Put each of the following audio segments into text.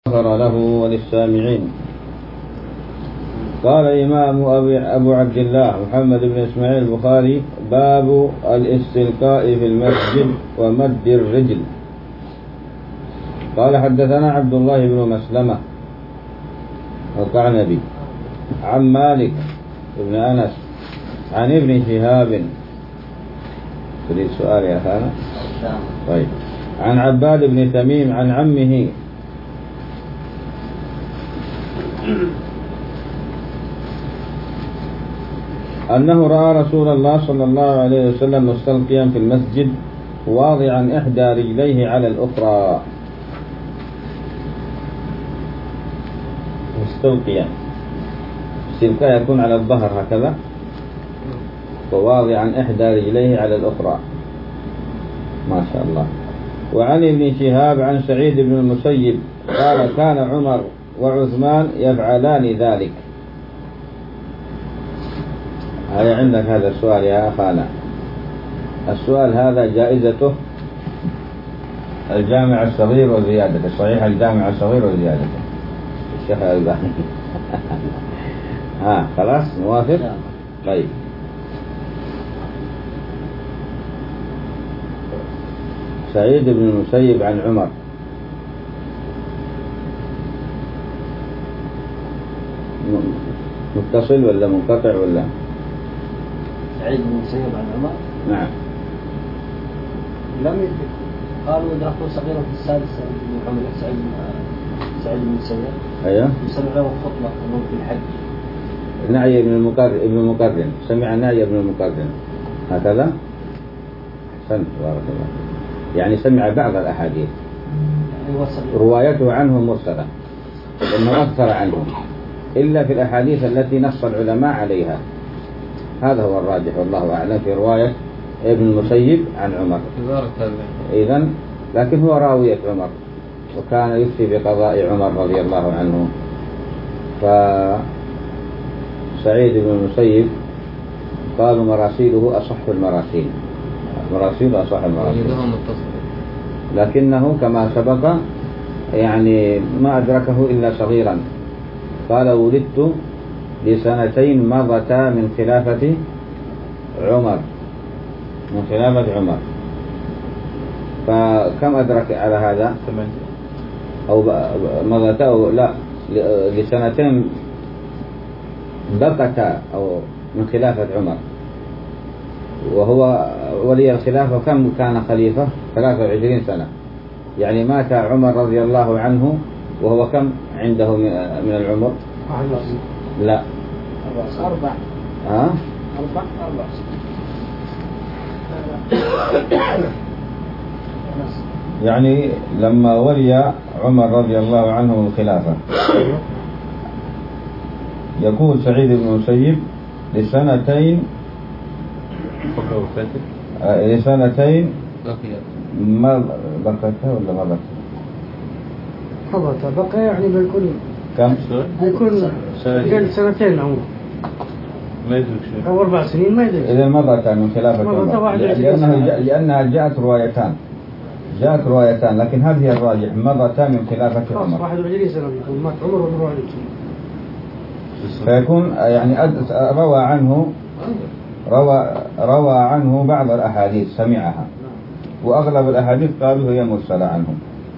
غفر له وللسامعين. قال الإمام أبو عبد الله محمد بن إسماعيل البخاري: باب الاستلقاء في المسجد ومد الرجل. قال: حدثنا عبد الله بن مسلمة القعنبي عن مالك بن أنس عن ابن شهاب. تريد سؤال يا أخانا؟ طيب. عن عباد بن تميم عن عمه أنه رأى رسول الله صلى الله عليه وسلم مستلقيا في المسجد واضعا إحدى رجليه على الأخرى. مستلقيا، الاستلقاء يكون على الظهر هكذا، وواضعا إحدى رجليه على الأخرى. ما شاء الله. وعن ابن شهاب عن سعيد بن المسيب قال: كان عمر وعثمان يفعلان ذلك. هل عندك هذا السؤال يا أخانا؟ السؤال هذا جائزته الجامع الصغير وزيادته، صحيح الجامع الصغير وزيادته، الشيخ الألباني. خلاص موافق؟ طيب. سعيد بن المسيب عن عمر. متصل ولا منقطع ولا؟ سعيد بن المسيب عن عمر. نعم. لم يدرك، قالوا أدركه صغيرا في السادسة من عمر. سعيد بن المسيب. أيوه. يسمع له خطبة في الحج. نعي ابن المقرن، سمع نعي ابن المقرن هكذا. أحسنت، بارك الله. يعني سمع بعض الأحاديث، روايته عنه مرسلة، لأنه أكثر عنه، إلا في الأحاديث التي نص العلماء عليها. هذا هو الراجح والله أعلم في رواية ابن المسيب عن عمر. إذن لكن هو راوية عمر، وكان يفتي بقضاء عمر رضي الله عنه. فسعيد بن المسيب قالوا مراسيله أصح المراسيل، مراسيل أصح المراسيل، لكنه كما سبق يعني ما أدركه إلا صغيرا. قال: ولدت لسنتين مضتا من خلافة عمر، من خلافة عمر. فكم أدرك على هذا؟ أو مضتا أو لا، لسنتين بقتا أو من خلافة عمر، وهو ولي الخلافة كم كان خليفة؟ 23 سنة. يعني مات عمر رضي الله عنه وهو كم عنده من العمر؟ لا، 4. يعني لما ولي عمر رضي الله عنه الخلافة، يقول سعيد بن المسيب لسنتين ما بقتها ولا ما بقتها؟ بقى يعني بالكل كم؟ بيكون سنتين عمره، ما يدرك شيء، أو 4 سنين ما يدرك. إذا مضى من خلافة عمر، لأنها جاءت روايتان، لكن هذه الراجح مضتا من خلافة عمر. 21 سنة بيكون مات عمر ومر عليه، فيكون يعني روى عنه بعض الأحاديث سمعها، وأغلب الأحاديث قالوا هي مرسلة عنهم.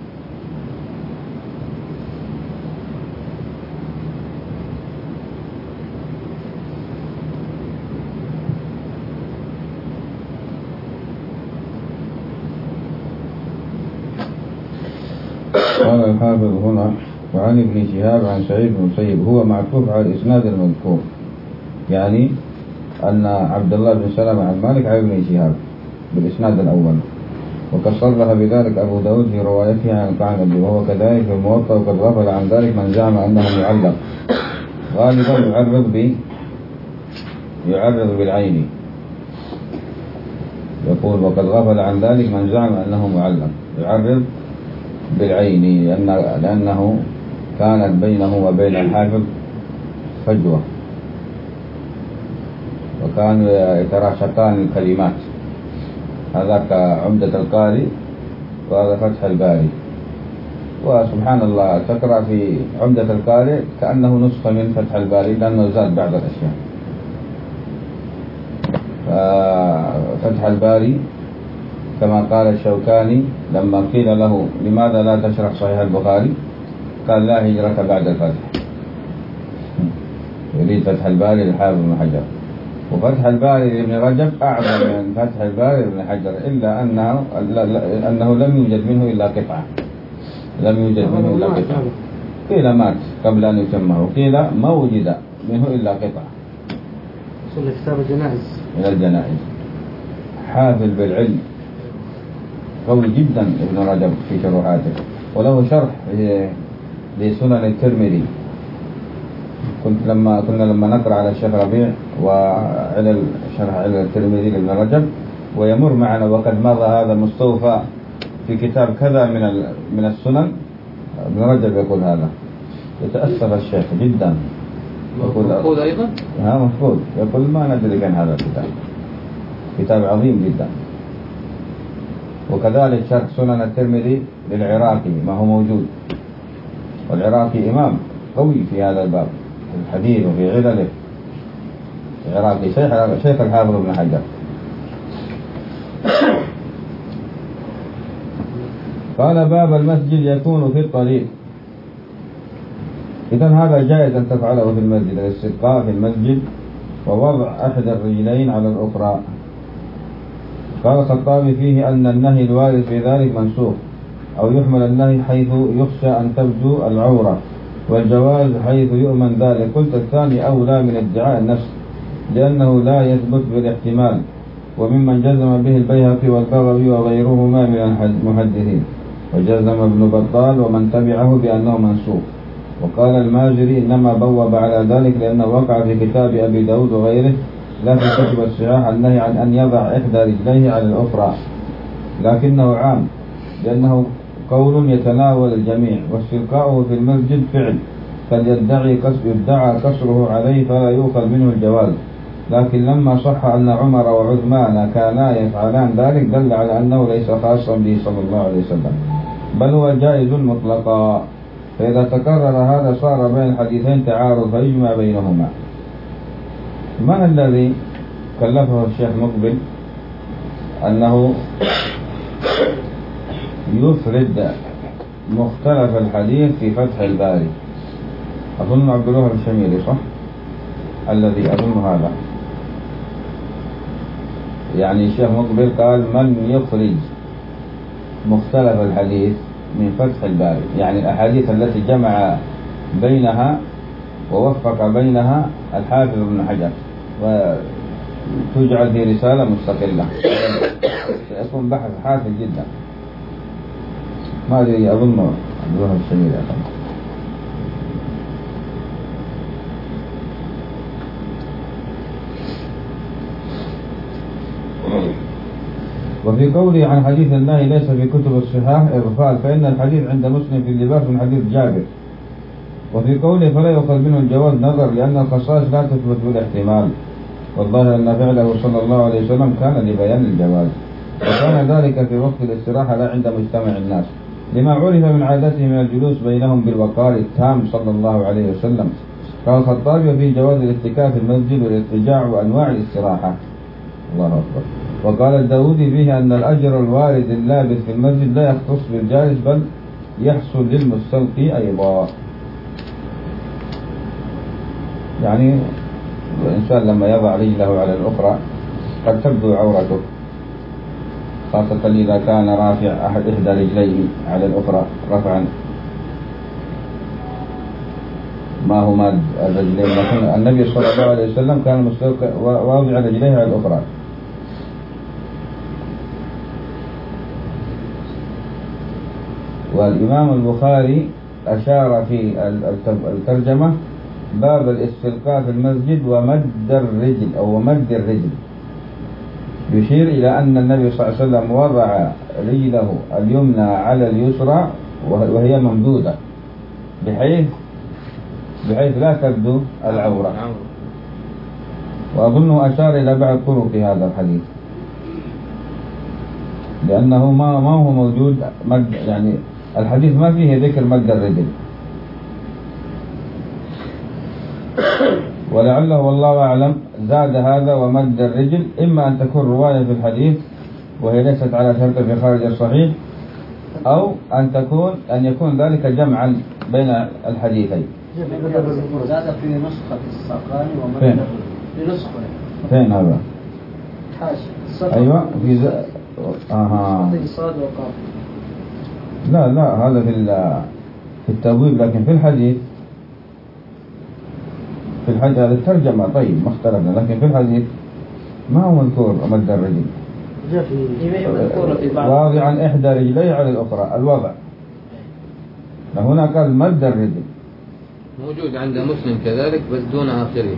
قال الحافظ هنا: وعن ابن شهاب عن سعيد بن المسيب، هو معطوف على الإسناد المذكور، يعني أن عبد الله بن سلمة عن مالك عن ابن شهاب بالإسناد الأول. وقد صرح بذلك أبو داود في روايته عن القعنبي، وهو كذلك في الموطأ. وقد غفل عن ذلك من زعم أنه معلق، غالبا يعرض بالعين. يقول: وقد غفل عن ذلك من زعم أنه معلق يعرض بالعين، لأنه كانت بينه وبين الحافظ فجوة، وكانوا يتراشقان الكلمات، هذاك عمدة القاري وهذا فتح الباري. وسبحان الله تقرأ في عمدة القارئ كأنه نسخة من فتح الباري لأنه زاد بعض الأشياء. فتح الباري كما قال الشوكاني لما قيل له لماذا لا تشرح صحيح البخاري قال لا هجرة بعد الفتح، يريد فتح الباري للحافظ بن حجر. وفتح الباري لابن رجب أعظم من فتح الباري لابن حجر إلا أنه لم يوجد منه إلا قطعة، لم يوجد منه إلا قطعة. قيل مات قبل أن يتمه وقيل ما وجد منه إلا قطعة. وصل كتاب الجنائز من الجنائز. حافل بالعلم قوي جدا ابن رجب في شروحاته، وله شرح لسنن الترمذي. كنا لما نقرأ على الشيخ ربيع وعلى شرح علل الترمذي لابن رجب ويمر معنا وقد مضى هذا مستوفى في كتاب كذا من السنن، ابن رجب يقول هذا، يتأثر الشيخ جدا. مفقود أيضا؟ مفقود، يقول ما ندري كان هذا الكتاب، كتاب عظيم جدا. وكذلك شرح سنن الترمذي للعراقي ما هو موجود، والعراقي إمام قوي في هذا الباب في الحديث وفي علله. العراقي شيخ الحافظ بن حجر. قال باب المسجد يكون في الطريق. إذن هذا جائز أن تفعله في المسجد، الاستسقاء في المسجد ووضع أحد الرجلين على الأخرى. قال الخطابي فيه أن النهي الوارد في ذلك منسوخ، أو يحمل النهي حيث يخشى أن تبدو العورة، والجواز حيث يؤمن ذلك. قلت الثاني أولى من ادعاء النفس لأنه لا يثبت بالاحتمال، وممن جزم به البيهقي والبغوي وغيرهما من المحدثين، وجزم ابن بطال ومن تبعه بأنه منسوخ. وقال الماجري إنما بوب على ذلك لأنه وقع في كتاب أبي داود وغيره لا في كتب الصحاح النهي عن أن يضع إحدى رجليه على الأخرى، لكنه عام لأنه قول يتناول الجميع، واستلقاؤه في المسجد فعل فليدعي كسره عليه فلا يؤخذ منه الجواز. لكن لما صح أن عمر وعثمان كانا يفعلان ذلك دل على أنه ليس خاصا به صلى الله عليه وسلم، بل هو جائز مطلقا. فإذا تكرر هذا صار بين الحديثين تعارض فيجمع بينهما. ما الذي كلفه الشيخ مقبل أنه يفرد مختلف الحديث في فتح الباري؟ أظن عبد الله الشميري صح؟ الذي أظن هذا، يعني الشيخ مقبل قال من يخرج مختلف الحديث من فتح الباري، يعني الأحاديث التي جمع بينها ووفق بينها الحافظ ابن حجر وتجعل في رسالة مستقلة سيكون بحث حافل جدا. ما أدري أظن عبد الله الشميري أظن. وفي قوله عن حديث النهي ليس في كتب الصحاح إغفال، فإن الحديث عند مسلم في اللباس من حديث جابر. وفي قوله فلا يؤخذ منه الجواز نظر لأن الخصائص لا تثبت بالاحتمال، والظاهر أن فعله صلى الله عليه وسلم كان لبيان الجواز، وكان ذلك في وقت الاستراحة لا عند مجتمع الناس، لما عرف من عادته من الجلوس بينهم بالوقار التام صلى الله عليه وسلم. قال الخطابي في جواز الاعتكاف في المسجد والاضطجاع وأنواع الاستراحة. الله أكبر. وقال الداودي فيه أن الأجر الوارد اللابث في المسجد لا يختص بالجالس بل يحصل للمستلقي أيضا. يعني الإنسان لما يضع رجله على الأخرى قد تبدو عورته، خاصة إذا كان رافع إحدى رجليه على الأخرى رفعا ما هو ماد الرجلين، لكن النبي صلى الله عليه وسلم كان مستلقي واضع رجليه على الأخرى. والإمام البخاري أشار في الترجمة باب الاستلقاء في المسجد ومد الرجل أو مد الرجل، يشير إلى أن النبي صلى الله عليه وسلم وضع رجله اليمنى على اليسرى وهي ممدودة بحيث لا تبدو العورة. وأظنه أشار إلى بعض طرق هذا الحديث، لأنه ما هو موجود مد، يعني الحديث ما فيه ذكر مد الرجل، ولعله والله أعلم زاد هذا ومد الرجل، إما أن تكون رواية في الحديث وهي ليست على شرط في خارج الصحيح، أو أن يكون ذلك جمعا بين الحديثين. زاد في نسخة الساقاني ومد فين؟ الرجل في نسخة. فين هذا؟ حاشية. أيوة في صاد وقاف. لا هذا في التبويب، لكن في الحديث هذا الترجمة طيب ما اختلفنا، لكن في الحديث ما هو مذكور مد الرجل. جاء في واضعا إحدى رجليه على الأخرى الوضع، فهنا قال مد الرجل. موجود عند مسلم كذلك بس دون آخره.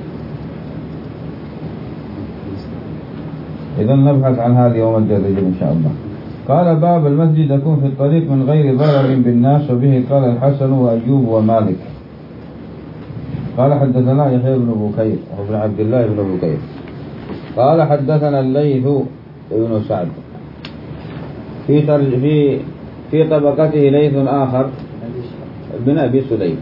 إذا نبحث عن هذه ومد الرجل إن شاء الله. قال باب المسجد يكون في الطريق من غير ضرر بالناس، وبه قال الحسن وأيوب ومالك. قال حدثنا يحيى بن بكير وابن عبد الله بن بكير قال حدثنا الليث بن سعد في طبقته ليث آخر بن أبي سليم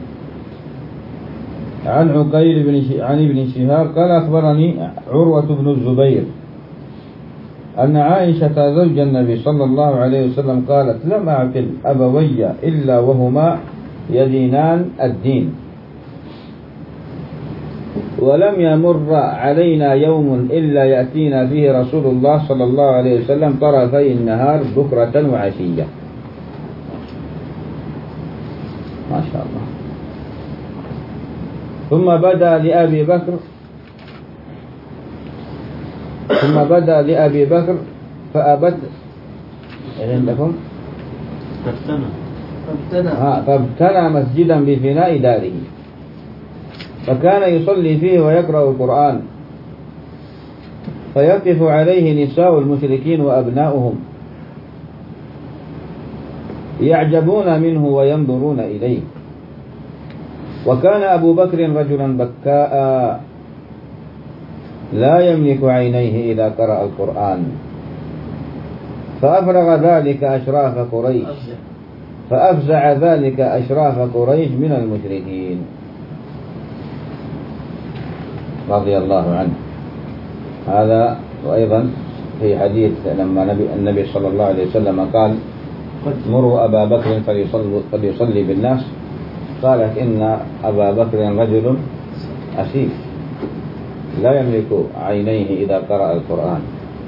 عن عقيل عن ابن شهاب قال أخبرني عروة بن الزبير أن عائشة زوج النبي صلى الله عليه وسلم قالت لم أعقل أبوي إلا وهما يدينان الدين، ولم يمر علينا يوم إلا يأتينا فيه رسول الله صلى الله عليه وسلم طرفي النهار بكرة وعشية. ما شاء الله. ثم بدأ لأبي بكر فأبت عندكم فابتنى مسجدا بفناء داره، فكان يصلي فيه ويقرأ القرآن، فيقف عليه نساء المشركين وأبناؤهم يعجبون منه وينظرون إليه. وكان أبو بكر رجلا بكاء لا يملك عينيه إذا قرأ القرآن، فأفزع ذلك أشراف قريش من المشركين رضي الله عنه. هذا وأيضا في حديث لما النبي صلى الله عليه وسلم قال مروا أبا بكر فليصلي بالناس، قالت إن أبا بكر رجل أسيف لا يملك عينيه إذا قرأ القرآن،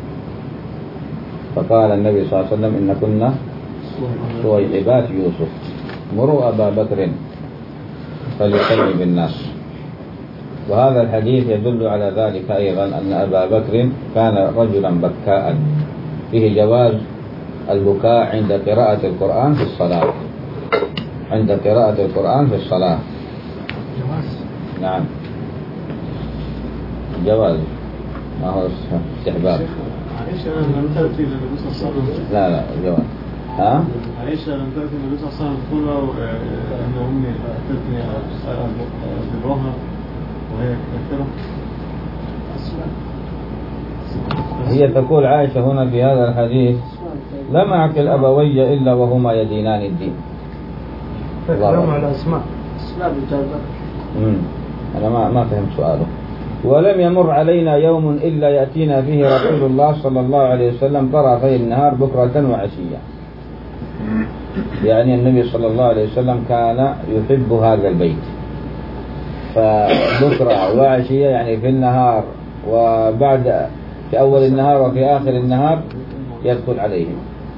فقال النبي صلى الله عليه وسلم إن كنا صويحبات يوسف، مروا أبا بكر فليصلي بالناس. وهذا الحديث يدل على ذلك أيضا أن أبا بكر كان رجلا بكاء، فيه جواز البكاء عند قراءة القرآن في الصلاة، عند قراءة القرآن في الصلاة جواز. نعم جواز، ما هو استحباب. عائشة لم تأتي للنبي صلى الله عليه وسلم. لا جواز. ها؟ عائشة لم تأتي للنبي صلى الله عليه وسلم تقول أن أمي أتتني أبرها وهي كافرة. هي تقول عائشة هنا في هذا الحديث لم أعقل أبوي إلا وهما يدينان الدين. تكلم على أسماء أنا ما فهمت سؤاله. ولم يمر علينا يوم إلا يأتينا فيه رسول الله صلى الله عليه وسلم طرفي النهار بكرة وعشية، يعني النبي صلى الله عليه وسلم كان يحب هذا البيت، فبكرة وعشية يعني في النهار وبعد، في أول النهار وفي آخر النهار يدخل عليهم،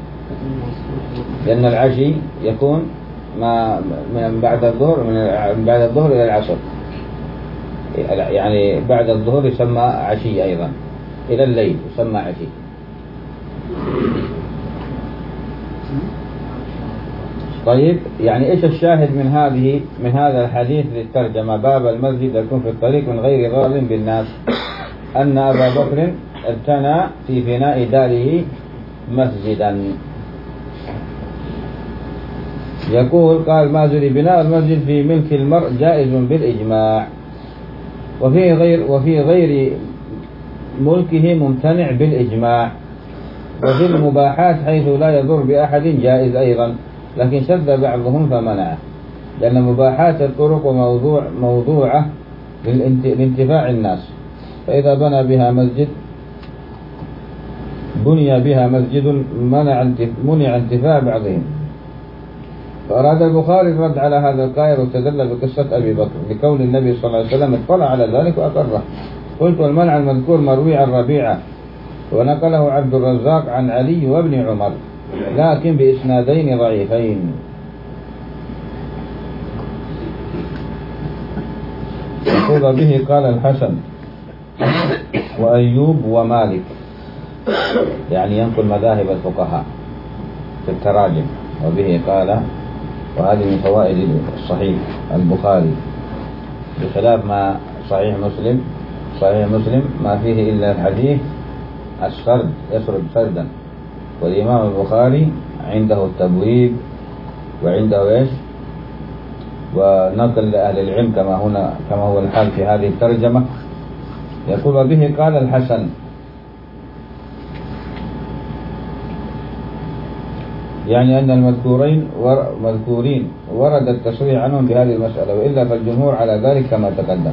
لأن العشي يكون من بعد الظهر إلى العصر، يعني بعد الظهر يسمى عشي أيضا، إلى الليل يسمى عشي. طيب يعني إيش الشاهد من هذا الحديث للترجمة؟ باب المسجد يكون في الطريق من غير ضرر بالناس، أن أبا بكر ابتنى في فناء داره مسجدا. يقول قال مازري بناء المسجد في ملك المرء جائز بالإجماع، وفي غير ملكه ممتنع بالإجماع، وفي المباحات حيث لا يضر بأحد جائز أيضا. لكن شذ بعضهم فمنعه، لأن مباحات الطرق موضوعة لانتفاع الناس، فإذا بني بها مسجد منع انتفاع بعضهم. فأراد البخاري الرد على هذا القائل واستدل بقصة أبي بكر لكون النبي صلى الله عليه وسلم اطلع على ذلك وأقره. قلت والمنع المذكور مروي عن ربيعة ونقله عبد الرزاق عن علي وابن عمر لكن بإسنادين ضعيفين. يقول به قال الحسن وأيوب ومالك، يعني ينقل مذاهب الفقهاء في التراجم. وبه قال، وهذه من فوائد الصحيح البخاري بخلاف ما صحيح مسلم ما فيه إلا الحديث السرد يسرد سردا، والإمام البخاري عنده التبويب وعنده إيش ونقل لأهل العلم كما هو الحال في هذه الترجمة. يقول به قال الحسن، يعني أن المذكورين ورد التصريح عنهم بهذه المسألة، وإلا فالجمهور على ذلك كما تقدم.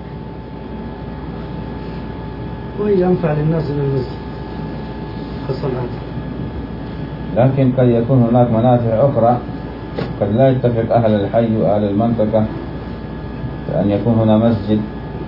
وينفع للناس من المسجد كالصلاة، لكن قد يكون هناك منافع أخرى قد لا يتفق أهل الحي وأهل المنطقة أن يكون هنا مسجد،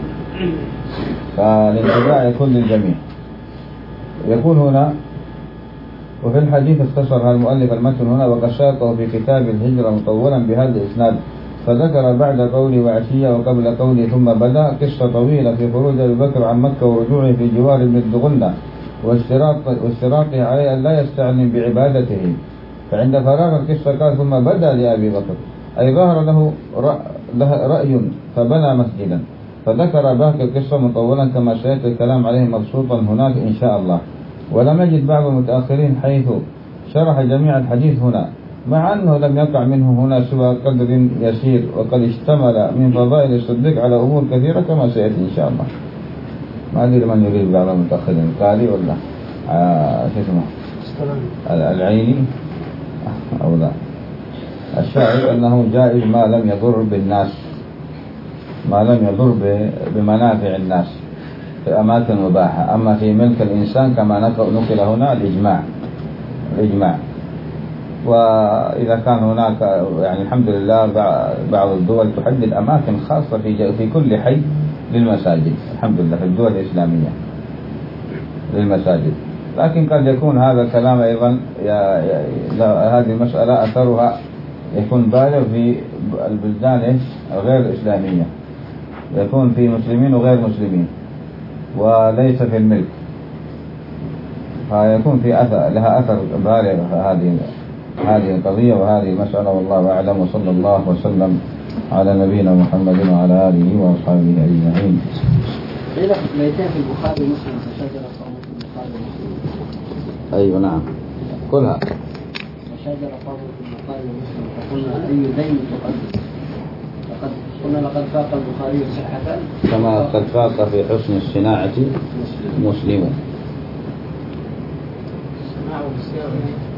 فالانتفاع يكون للجميع. يكون هنا وفي الحديث اختصر المؤلف المتن هنا وقد شاطه في كتاب الهجرة مطولا بهذا الإسناد، فذكر بعد قوله وعشية وقبل قوله ثم بدأ قصة طويلة في خروج أبي بكر عن مكة ورجوعه في جوار ابن الدغنة واشتراطه عليه أن لا يستعلم بعبادته، فعند فراغ القصة قال ثم بدأ لأبي بكر، أي ظهر له رأي فبنى مسجدا. فذكر باقي القصة مطولا كما سيأتي الكلام عليه مبسوطا هناك إن شاء الله. ولم يجد بعض المتأخرين حيث شرح جميع الحديث هنا، مع أنه لم يقع منه هنا سوى قدر يسير، وقد اشتمل من فضائل الصديق على أمور كثيرة كما سيأتي إن شاء الله. ما أدري من يريد بعض المتأخرين، قالي ولا شو اسمه العيني أو لا. الشاهد أنه جائز ما لم يضر بالناس، ما لم يضر بمنافع الناس في أماكن مباحة. أما في ملك الإنسان كما نقل هنا الإجماع. وإذا كان هناك يعني الحمد لله بعض الدول تحدد أماكن خاصة في كل حي للمساجد، الحمد لله في الدول الإسلامية للمساجد. لكن قد يكون هذا الكلام أيضا هذه المسألة أثرها يكون بالغ في البلدان غير الإسلامية، يكون في مسلمين وغير مسلمين وليس في الملك، فيكون في لها أثر بالغ هذه القضية وهذه المسألة. والله أعلم، وصلى الله وسلم على نبينا محمد وعلى آله وأصحابه أجمعين. قيل بيتين في البخاري ومسلم فشجرة طامت في البخاري ومسلم. أيوة نعم كلها. وشجرة طامت في البخاري ومسلم، فقلنا أي دين تقدم؟ قلنا لقد فاق البخاري صحة كما قد فاق في حسن الصناعة مسلم. صناعة والصياغة